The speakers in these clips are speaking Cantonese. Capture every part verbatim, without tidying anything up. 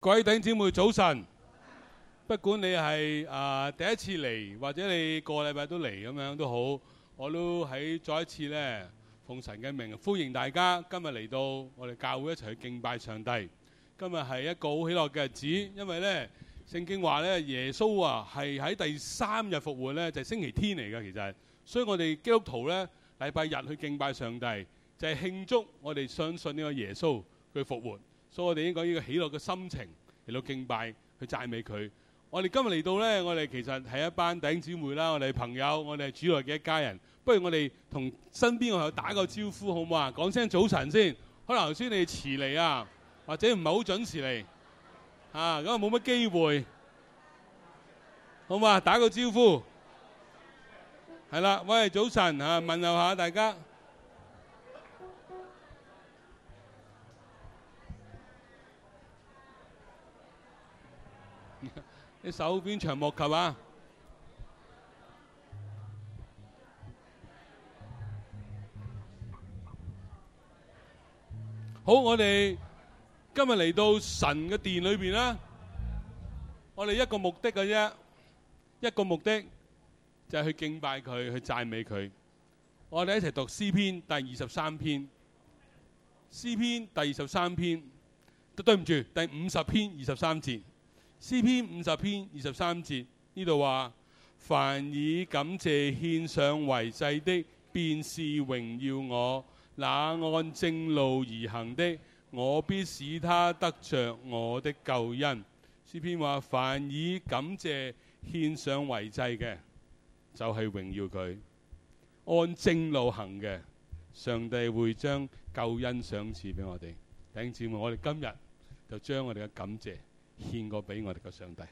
各位弟兄姊妹早晨，不管你係啊、呃、第一次嚟，或者你個禮拜都嚟咁樣都好，我都喺再一次咧奉神嘅名歡迎大家今日嚟到我哋教會一齊去敬拜上帝。今日係一個好喜樂嘅日子，因為咧聖經話咧耶穌啊係喺第三日復活咧，就係、是、星期天嚟嘅其實，所以我哋基督徒咧禮拜日去敬拜上帝，就係、是、慶祝我哋相信呢個耶穌佢復活。所以我哋應該呢個喜樂嘅心情嚟到敬拜，去讚美佢。我哋今日嚟到呢，我哋其實係一班弟兄姊妹啦，我哋朋友，我哋係主內嘅一家人。不如我哋同身邊嘅朋友打個招呼好唔好啊？講聲早晨先。可能頭先你遲嚟啊，或者唔係好準時嚟啊，咁啊冇乜機會，好嘛？打個招呼。係啦，喂，早晨啊，問候下大家。你手邊長木球啊！好，我哋今日嚟到神嘅殿裏邊啦。我哋一個目的嘅啫，一個目的就係去敬拜佢，去讚美佢。我哋一齊讀詩篇第二十三篇。詩篇第二十三篇，對唔住，第五十篇二十三節。詩篇五十篇二十三節呢度話：凡以感謝獻上為祭的，便是榮耀我；那按正路而行的，我必使他得着我的救恩。詩篇話：凡以感謝獻上為祭嘅，就係、是、榮耀佢；按正路行嘅，上帝會將救恩賞賜俾我哋。弟兄姊妹，我哋今日就將我哋嘅感謝獻過俾我哋嘅上帝。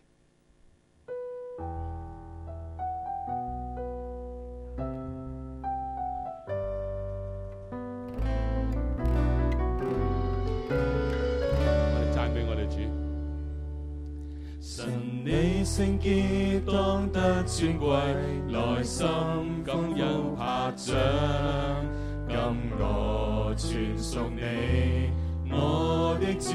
我哋讚美我哋主。 神你聖潔當得尊貴，內心感恩拍掌，今我全屬你，我的主。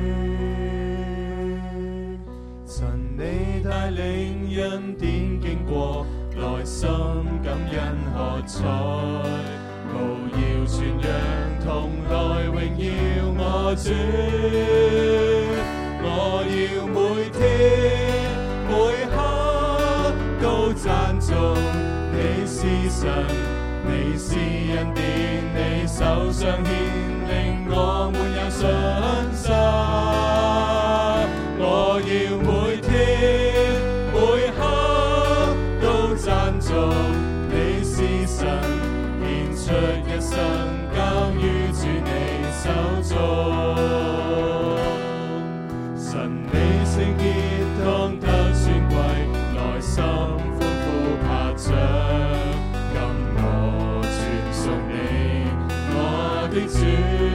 曾你帶領恩典經過，內心感恩喝彩，務要傳揚同來榮耀我主。我要每天每刻都讚頌你是神，你是恩典，你手上牽令我滿有信心。我要每天每刻都讚頌你是神，獻出一生交於主你手中。神你聖潔當得尊貴，內心歡呼拍掌，今我全屬你，我的主。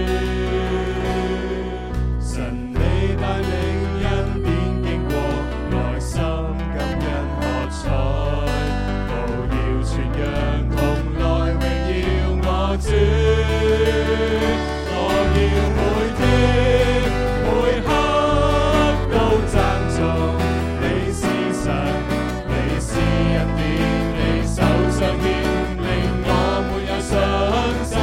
神你帶領恩典經過，內心感恩喝彩，務要傳揚同來榮耀我主。我要每天每刻都讚頌你是神，你是恩典，你手上牽令我滿有信心。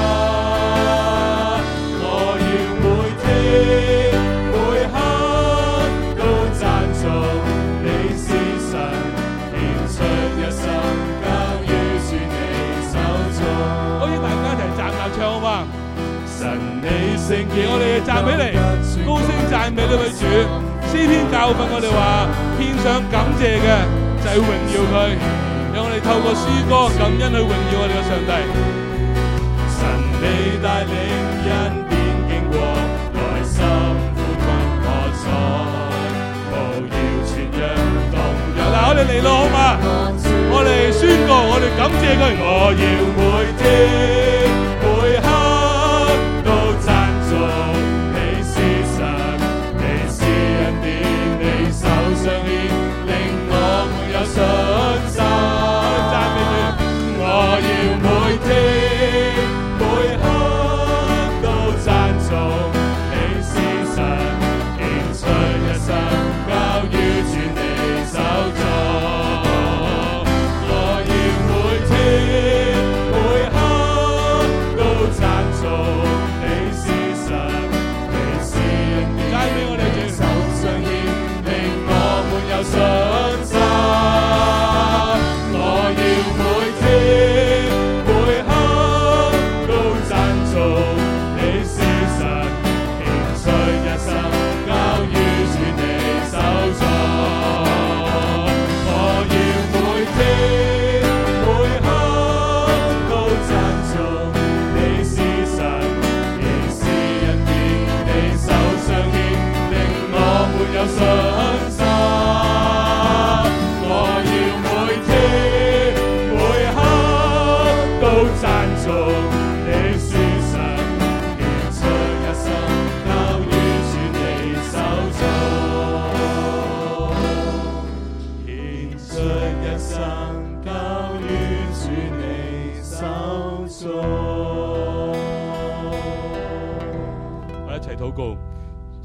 我要每天每刻都讚頌你是神，獻出一生交於主你手中。 好似大家一齊站立唱好嘛？ 神你聖潔， 我哋站起嚟，高聲讚美呢位主。詩篇教訓我哋話，獻上感謝嘅就係榮耀佢，讓我哋透過詩歌感恩去榮耀我哋嘅上帝。 神你帶領恩典經過，內心歡呼喝彩，務要傳揚動人。 嗱，我哋嚟咯，好嘛？我哋宣告，我哋感謝佢。 我要每天每刻都讚頌你是神，你是恩典，你手上牽令我滿有信心。讚美佢。我要每天每刻都讚頌你是神，獻出一生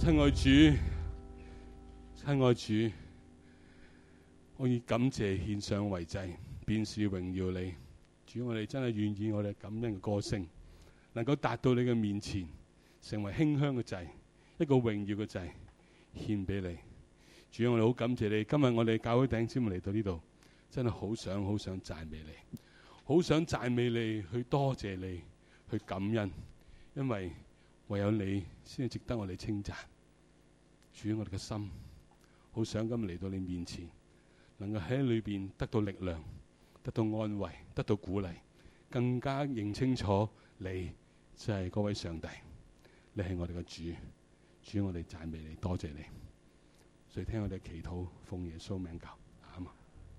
親愛主，親愛主，我以感謝獻上為祭，便是榮耀你。主，我哋真係願意我哋感恩嘅歌聲，能夠達到你嘅面前，成為馨香嘅祭，一個榮耀嘅祭，獻俾你。主，我哋好感謝你。今日我哋教會弟兄姊妹嚟到呢度，真係好想好想讚美你，好想讚美你，去多謝你，去感恩，因為唯有你先係值得我哋稱讚。主，我哋嘅心好想今日嚟到你面前，能夠喺裏邊得到力量，得到安慰，得到鼓勵，更加認清楚你就係嗰位上帝，你係我哋嘅主。主，我哋讚美你，多謝你。所以聽我哋祈禱，奉耶穌名求，阿們。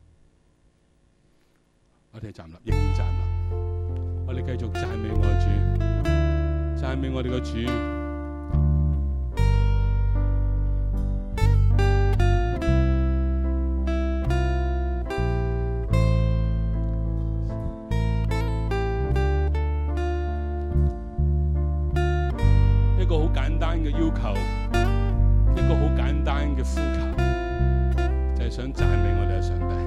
我哋站立，仍然站立，我哋繼續讚美我嘅主，讚美我哋嘅主。一個好簡單嘅要求，一個好簡單嘅呼求，就係想讚美我哋嘅上帝。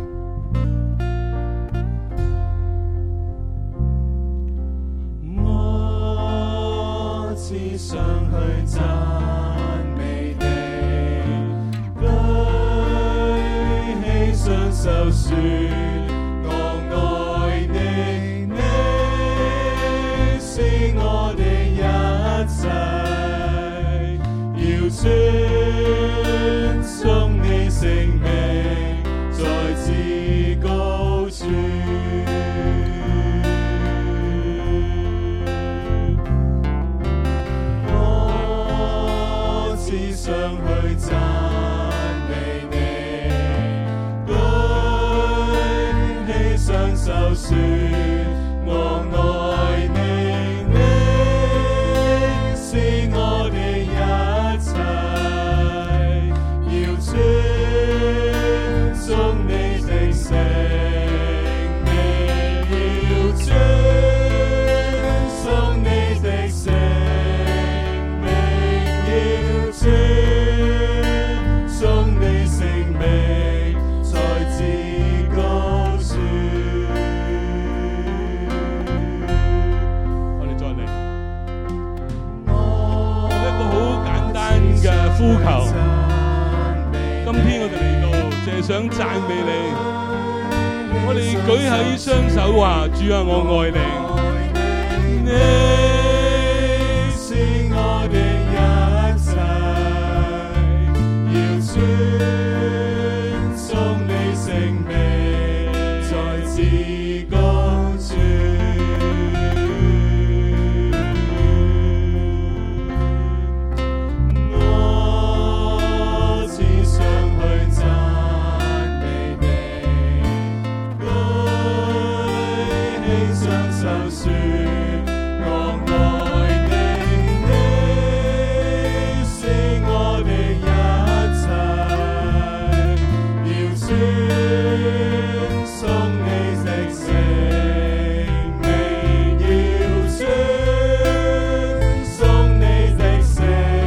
我只想去讚美你，舉起雙手說我愛你，你是我的一切，要尊崇你聖名，在至高處。我只想去讚美你，舉起雙手說我愛你，你是我的一切，要尊崇你的聖名，要尊崇你的聖名，要尊崇你聖名，在至高處。 我哋再嚟，一個好簡單嘅呼求。今天我哋嚟到，就係想讚美你。我哋舉起雙手話：主啊，我愛你。 你是我的一切，要尊崇你聖名，在至高處。我只想去讚美你，舉起雙手說我愛你，你是我的一切，要尊崇你的聖名，要尊崇你的聖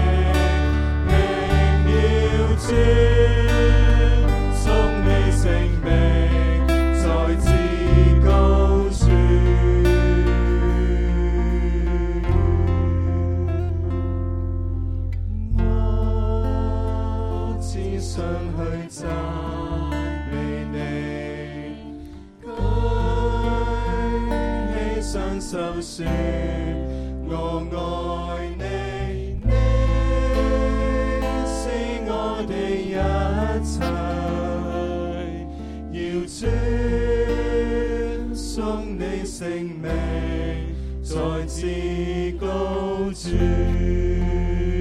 名，要尊崇你聖名，在至高處。我只想去讚美你，舉起雙手說我愛你，你是我的一切，要尊崇你聖名，在至高處。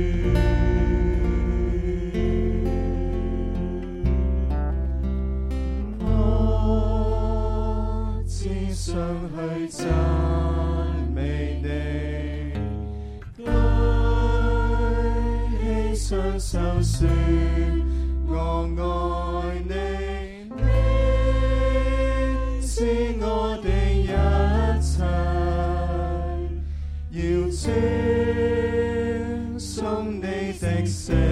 我只想去讚美你，舉起雙手說我愛你，你是我的一切，要尊崇你的聖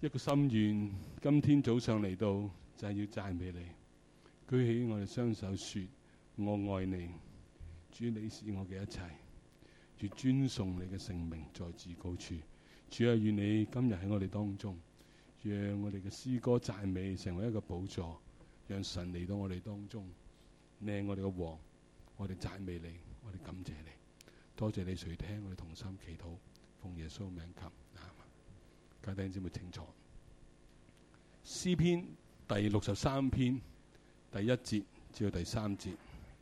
一個心願，今天早上嚟到就係要讚美你，舉起我哋雙手說：我愛你，主你是我嘅一切，主尊崇你嘅聖名在至高處。主啊，願你今日喺我哋當中，讓我哋嘅詩歌讚美成為一個寶座，讓神嚟到我哋當中，你係我哋嘅王，我哋讚美你，我哋感謝你，多謝你垂聽我哋同心祈禱，奉耶穌名求。各位弟兄姊妹請坐。詩篇第六十三篇第一節至到第三節，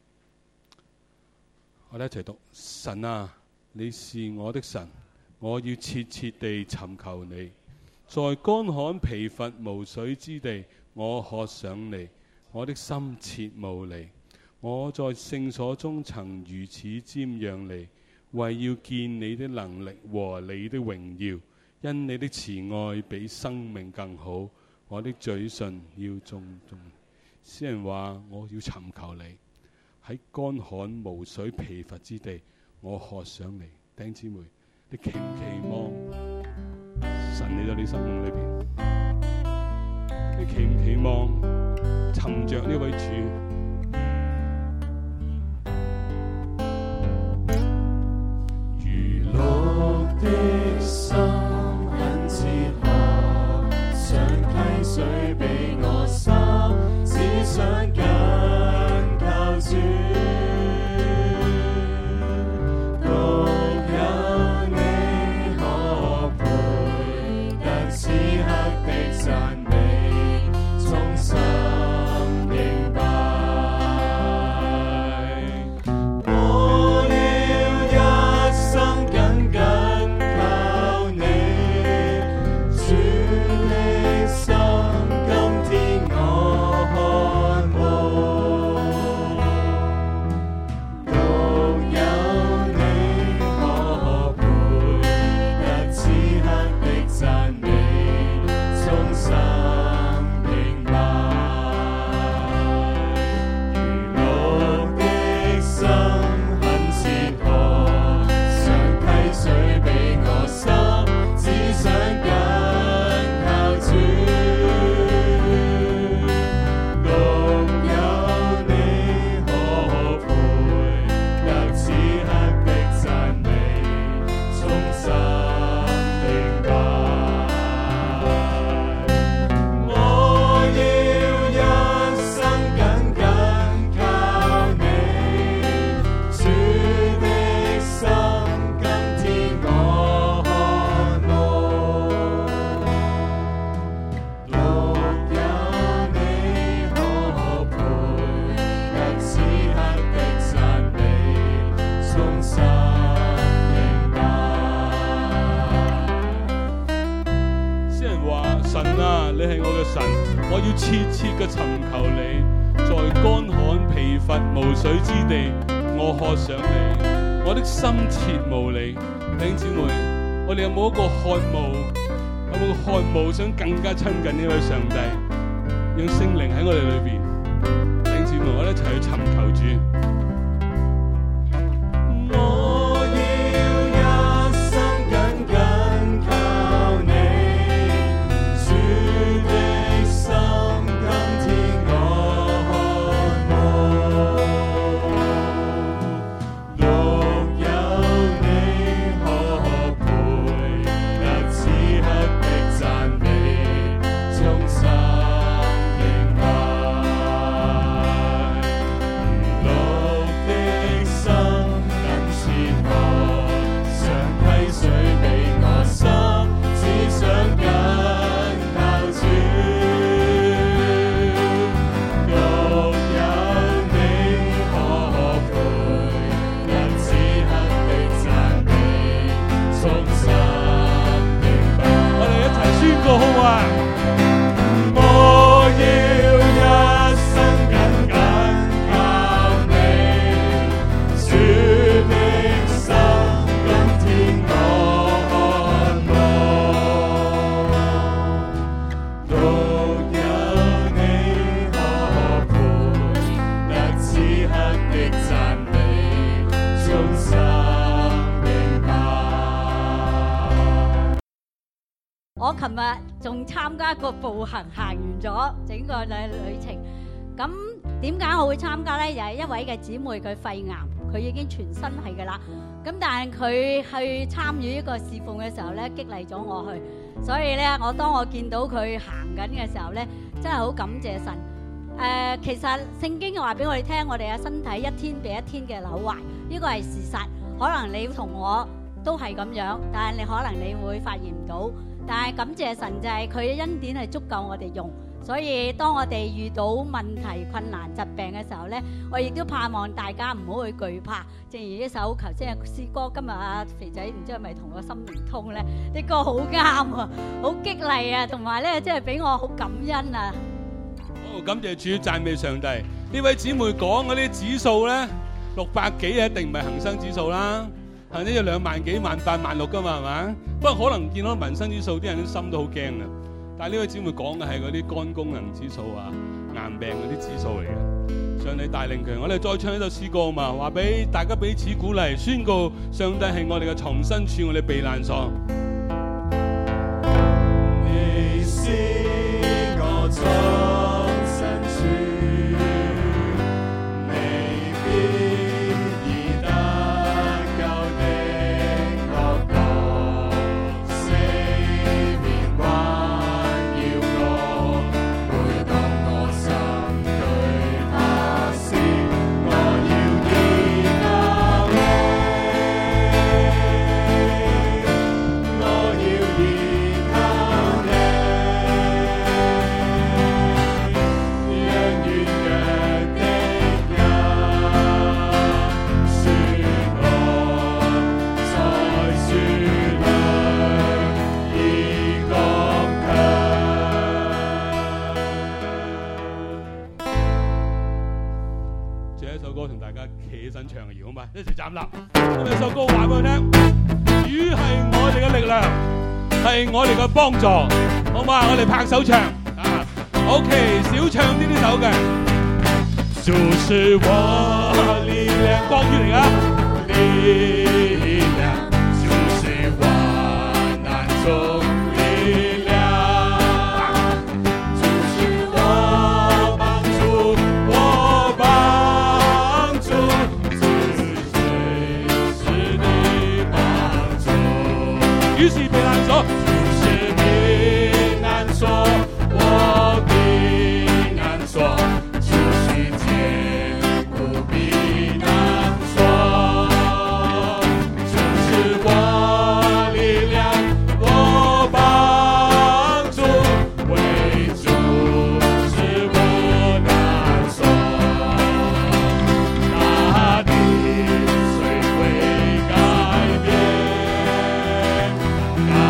我哋一齊讀：神啊，你是我的神，我要切切地尋求你。在乾旱疲乏無水之地，我渴想你，我的心切慕你。我在聖所中曾如此瞻仰你，為要見你的能力和你的榮耀。因你的慈愛比生命更好，我的嘴唇要頌頌。詩人話：我要尋求你，喺乾旱無水疲乏之地，我渴想你。弟兄姊妹，你期唔期望神嚟到你生命裏邊？你期唔期望尋着呢位主？ 如鹿的心很切渴，想溪水比我深，只想緊靠主。獨有你可配得此刻的讚美，衷心敬拜。我要一生緊緊靠你，主的心今天我渴慕。獨有你可配得此刻的讚美，衷心敬拜。如鹿的心很切渴，想溪水比我深，只想緊靠主。獨有你可配得此刻的讚美，衷心敬拜。我要一生緊緊靠你，主的心今天我渴慕。獨有你可配得此刻的讚美，衷心敬拜。 詩人話：神啊，你係我嘅神，我要切切嘅尋求你。在乾旱疲乏無水之地，我渴想你，我的心切慕你。弟兄姊妹，我哋有冇一個渴慕？有冇個渴慕想更加親近呢位上帝，讓聖靈喺我哋裏邊？弟兄姊妹，我哋一齊去尋求主。 我要一生緊緊靠你，主的心今天我渴慕。獨有你可配得此刻的讚美，衷心敬拜。如鹿的心很切渴，想溪水比我深，只想緊靠主。獨有你可配得此刻的讚美，衷心敬拜。 我哋一齊宣告好嘛？ 我要一生緊緊靠你，主的心今天我渴慕。獨有你可配得此刻的讚美，衷心敬拜。 我琴日仲參加過步行，行完咗整個旅旅程。咁點解我會參加呢？又係一位嘅姊妹，佢肺癌，佢已經全身係㗎啦。咁但係佢去參與呢個侍奉嘅時候呢，激勵咗我去。所以呢，我當我見到佢行緊嘅時候呢，真係好感謝神。誒、呃，其實聖經話俾我哋聽，我哋嘅身體一天比一天嘅朽壞，呢個係事實。可能你同我都係咁樣，但係你可能你會發現唔到。但係感謝神就係佢嘅恩典係足夠我哋用。所以當我哋遇到問題、困難、疾病嘅時候呢，我亦都盼望大家唔好去懼怕。正如呢首頭先嘅詩歌，今日阿肥仔唔知係咪同個心靈通呢？啲歌好啱啊，好激勵啊，同埋呢，即係俾我好感恩啊！ 好，感謝主，讚美上帝。呢位姊妹講嗰啲指數呢，六百幾一定唔係恒生指數啦，係呢有兩萬幾、萬八、萬六噶嘛，係嘛？不過可能見到民生指數，啲人都心都好驚啊！但係呢位姊妹講嘅係嗰啲肝功能指數啊、癌病嗰啲指數嚟嘅。上帝帶領佢，我哋再唱一首詩歌啊嘛，話俾大家彼此鼓勵，宣告上帝係我哋嘅藏身處，我哋避難所。 你是我藏身處，你必已得救的樂歌，四面環繞我，每當我心懼怕時，我要依靠你，我要依靠你，讓軟弱的人說我在樹裏已剛強。 借一首歌同大家企起身唱嘅搖好嘛，一齊站立。咁呢首歌話俾我聽，主係我哋嘅力量，係我哋嘅幫助，好嘛？我哋拍手唱啊 ，OK， 少唱呢啲首嘅。 就是我力量， 國語嚟噶。 力量，就是患難中力量，就是我幫助，我幫助，是隨時的幫助。 於是避難所， 就是避難所，我避難所，就是堅固避難所，就是我力量，我幫助，為主是我難所，大地雖會改變，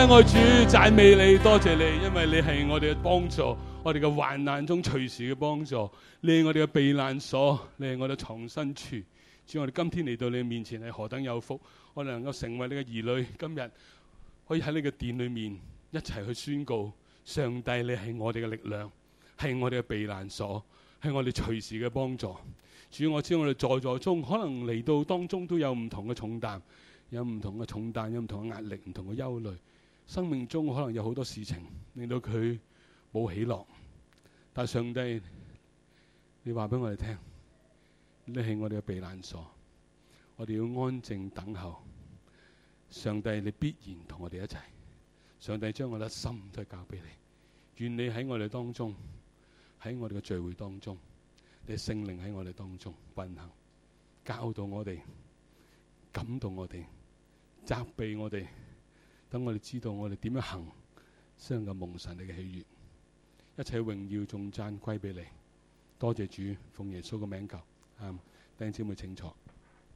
親愛主，讚美你，多謝你，因為你係我哋嘅幫助，我哋嘅患難中隨時嘅幫助，你係我哋嘅避難所，你係我哋嘅藏身處。主，我哋今天嚟到你面前係何等有福，我哋能夠成為你嘅兒女，今日可以喺你嘅殿裏面一齊去宣告，上帝你係我哋嘅力量，係我哋嘅避難所，係我哋隨時嘅幫助。主，我知我哋在座中可能嚟到當中都有唔同嘅重擔，有唔同嘅重擔，有唔同嘅壓力，唔同嘅憂慮，生命中可能有好多事情令到佢冇喜樂，但上帝你話俾我哋聽，你係我哋嘅避難所，我哋要安靜等候。上帝你必然同我哋一齊，上帝將我哋嘅心都交俾你，願你喺我哋當中，喺我哋嘅聚會當中，你聖靈喺我哋當中運行，教導我哋，感動我哋，責備我哋，等我哋知道我哋點樣行，先能夠蒙神你嘅喜悅。一切榮耀頌讚歸俾你，多謝主，奉耶穌嘅名求，啊，弟兄姊妹請坐。